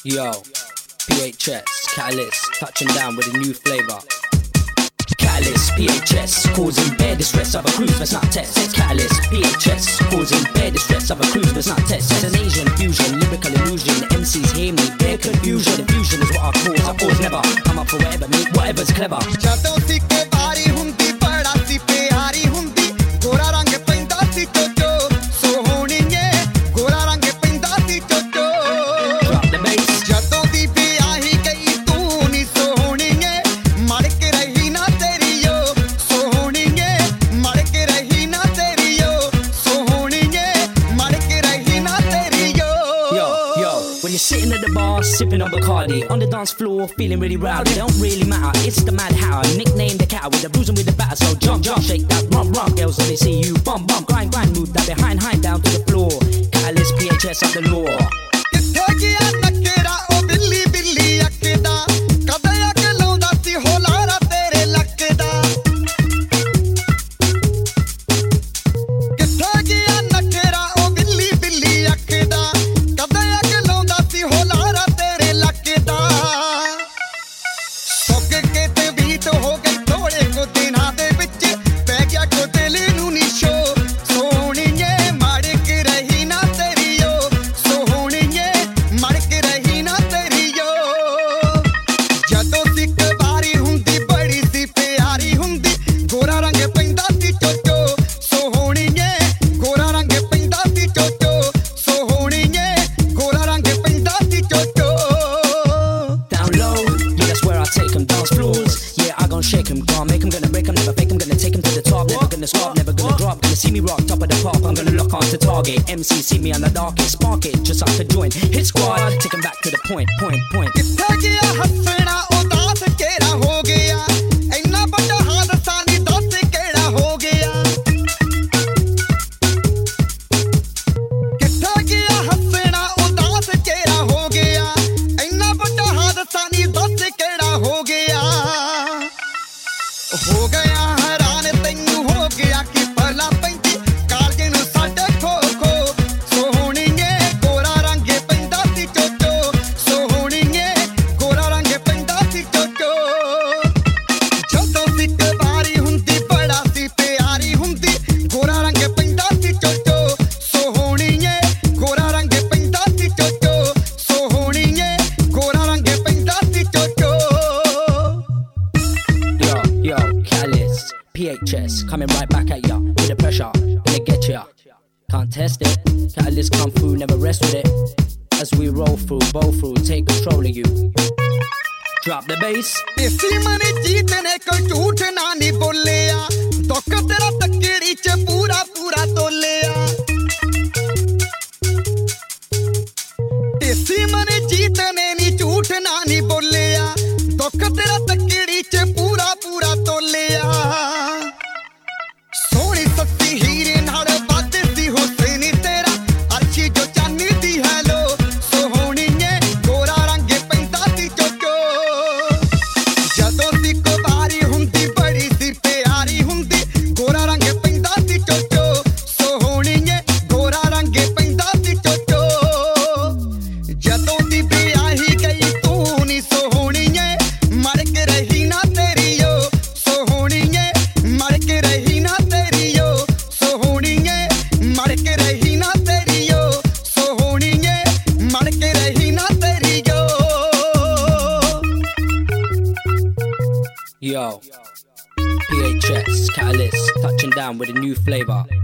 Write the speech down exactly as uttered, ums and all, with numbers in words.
Yo, P H S, Catalyst, touching down with a new flavor. Catalyst, P H S, causing bad distress of a cruise, but it's not test. It's Catalyst, P H S, causing bad distress of a cruise, but it's not test. It's an Asian fusion, lyrical illusion. The M Cs hear me, their confusion. Confusion is what I cause, I cause never. I'm up for whatever, mate, whatever's clever. ਜਦੋਂ ਸੀ ਕੇ ਵਾਰੀ ਹੁੰਦੀ ਬੜਾ ਸੀ ਪਿਆਰੀ ਹੁੰਦੀ ਗੋਰਾ ਰੰਗ ਪੈਂਦਾ ਸੀ ਚੋਚੋ ਸੋਹਣੀਏ ਗੋਰਾ ਰੰਗ ਪੈਂਦਾ ਸੀ ਚੋਚੋ Drop the bass. ਜਦੋਂ ਦੀ ਵਿਆਹੀ ਗਈ ਤੂੰ ਨੀ ਸੋਹਣੀਏ ਮੜ ਕੇ ਰਹੀ ਨਾ ਤੇਰੀ ਓ ਸੋਹਣੀਏ ਮੜ ਕੇ ਰਹੀ ਨਾ ਤੇਰੀ ਓ ਸੋਹਣੀਏ ਮੜ ਕੇ ਰਹੀ ਨਾ ਤੇਰੀ ਓ Yo, yo, when you're sitting at the bar, sipping on Bacardi, on the dance floor, feeling really rowdy, it don't really matter, it's the Mad Hatter, nicknamed the cat with the bruising with the batter, so jump, jump, shake that, rump, rump, girls, let me see you, bump, bump, grind, grind, move that behind, hind down to the floor, Catalyst, P H S up the law. ਕਿੱਥੇ ਗਿਆ ਨਖਰਾ ਉਹ ਬਿੱਲੀ ਬਿੱਲੀ ਅੱਖ ਦਾ ਕਦੇ ਅੱਗ ਲਾਉਂਦਾ ਸੀ ਹੋਲਾਰਾ ਤੇਰੇ ਲੱਕ ਦਾ ਕਿੱਥੇ ਗਿਆ ਨਖਰਾ ਉਹ ਬਿੱਲੀ ਬਿੱਲੀ ਅੱਖ ਦਾ ਕਦੇ ਅੱਗ ਲਾਉਂਦਾ ਸੀ ਹੋਲਾਰਾ ਤੇਰੇ ਲੱਕ ਦਾ ਸੁੱਕ ਕੇ ਤੇ ਬੀਤ ਹੋ ਗਈ ਥੋੜੇ ਕੁ ਦਿਨਾਂ ਦੇ ਵਿੱਚ ਪੈ ਗਿਆ ਕੋ ਦਿਲ ਨੂੰ ਨਿਸ਼ੋ ਸੋਹਣੀਏ ਮੜ ਕੇ ਰਹੀ ਨਾ ਤੇਰੀ ਓ ਸੋਹਣੀਏ ਮੜ ਕੇ ਰਹੀ ਨਾ ਤੇਰੀ ਓ ਜਦੋਂ ਸੀ ਇੱਕ ਵਾਰੀ ਹੁੰਦੀ ਬੜੀ ਸੀ ਪਿਆਰੀ ਹੁੰਦੀ ਗੋਰਾ ਰੰਗ ਪੈਂਦਾ ਸੀ ਚੋਚੋ ਸੋਹਣੀਏ ਗੋਰਾ ਰੰਗ ਪੈਂਦਾ ਸੀ ਚੋਚੋ ਸੋਹਣੀਏ ਗੋਰਾ ਰੰਗ ਪੈਂਦਾ ਸੀ ਚੋਚੋ Down low, yeah, that's where I take them. Dance floors, yeah, I gon' shake them. Gonna make them, gonna break them, never fake them, gonna take them to the top. Never gonna stop, never gonna drop. Gonna see me rock, top of the pop, I'm gonna lock on to target. M C see me on the darkest, spark it, just off the joint. Hit squad, take them back to the point, point, point. ਕਿੱਥੇ ਗਿਆ ਹੱਸਣਾ ਉਦਾਸ ਕਿਹੜਾ ਹੋ ਗਿਆ ਇੰਨਾ ਵੱਡਾ ਹਾਦਸਾ ਨੀ ਦੱਸ ਕਿਹੜਾ ਹੋ ਗਿਆ ਕਿੱਥੇ ਗਿਆ ਹੱਸਣਾ ਉਦਾਸ ਕਿਹੜਾ ਹੋ ਗਿਆ ਇੰਨਾ ਵੱਡਾ ਹਾਦਸਾ ਨੀ ਦੱਸ ਕਿਹੜਾ ਹੋ ਗਿਆ ਹੋ ਗਿਆ ਹੈਰਾਨ ਤੈਨੂੰ ਹੋ ਗਿਆ ਕਿ ਭਲਾ ਪੈਂਦੀ ਕਾਲਜੇ ਨੂੰ ਸਾਡੇ ਖੋ ਖੋ ਸੋਹਣੀਏ ਗੋਰਾ ਰੰਗ ਪੈਂਦਾ ਸੀ ਚੋਚੋ ਸੋਹਣੀਏ ਗੋਰਾ ਰੰਗ ਪੈਂਦਾ ਸੀ ਚੋਚੋ ਜਦੋਂ ਸੀ ਇੱਕ ਵਾਰੀ ਹੁੰਦੀ ਬੜਾ ਸੀ ਪਿਆਰੀ ਹੁੰਦੀ ਗੋਰਾ ਰੰਗ ਪੈਂਦਾ ਸੀ ਚੋਚੋ ਸੋਹਣੀਏ ਗੋਰਾ ਰੰਗ ਪੈਂਦਾ ਸੀ ਚੋਚੋ ਸੋਹਣੀਏ ਗੋਰਾ ਰੰਗ ਪੈਂਦਾ ਸੀ ਚੋਚੋ Yo, yo, Catalyst, P H S, coming right back at ya with the pressure, gonna get ya. Can't test it. Catalyst come through, never rest with it. As we roll through, bow through, take control of you. Drop the bass. ਦੇਸੀ ਮਨੇ ਜੀਤ ਨੇ ਕੋਈ ਝੂਠ ਨਾ ਨੀ ਬੋਲਿਆ ਦੁੱਖ ਤੇਰਾ ਤੱਕੜੀ ਚ ਪੂਰਾ ਪੂਰਾ ਤੋਲਿਆ ਦੇਸੀ ਮਨੇ ਜੀਤ ਨੇ ਨੀ ਝੂਠ ਨਾ ਨੀ ਬੋਲਿਆ ਦੁੱਖ ਤੇਰਾ ਤੱਕੜੀ ਚ ਪੂਰਾ ਪੂਰਾ ਤੋਲਿਆ ਸੋਹਣੀ ਸੱਤੀ ਹੀਰੇ ਨਾਲ ਵੱਧ ਸੀ ਹੁਸਨ ਤੇਰਾ ਅਰਸ਼ੀ ਜੋ ਚਾਂਦੀ ਦੀ ਹੈ ਲੋ ਸੋਹਣੀਏ ਗੋਰਾ ਰੰਗ ਪੈਂਦਾ ਸੀ ਚੋਚੋ ਜਦੋਂ ਸੀ ਕੋ ਵਾਰੀ ਹੁੰਦੀ ਬੜੀ ਸੀ ਪਿਆਰੀ ਹੁੰਦੀ ਗੋਰਾ ਰੰਗ ਪੈਂਦਾ ਸੀ ਚੋਚੋ ਸੋਹਣੀਏ ਗੋਰਾ ਰੰਗ ਪੈਂਦਾ ਸੀ ਚੋਚੋ ਜਦੋਂ ਦੀ ਵਿਆਹੀ ਗਈ ਤੂੰ ਨੀ ਸੋਹਣੀਏ ਮੜ ਕੇ ਰਹੀ ਨਾ ਤੇਰੀ ਓ ਸੋਹਣੀਏ ਮੜ ਕੇ ਰਹੀ ਨਾ ਤੇਰੀ ਓ ਸੋਹਣੀਏ ਮੜ ਕੇ ਰਹੀ ਨਾ ਤੇਰੀ ਓ ਸੋਹਣੀਏ ਮੜ ਕੇ ਰਹੀ ਨਾ ਤੇਰੀ ਓ Yo, P H S, Catalyst, touching down with a new flavor.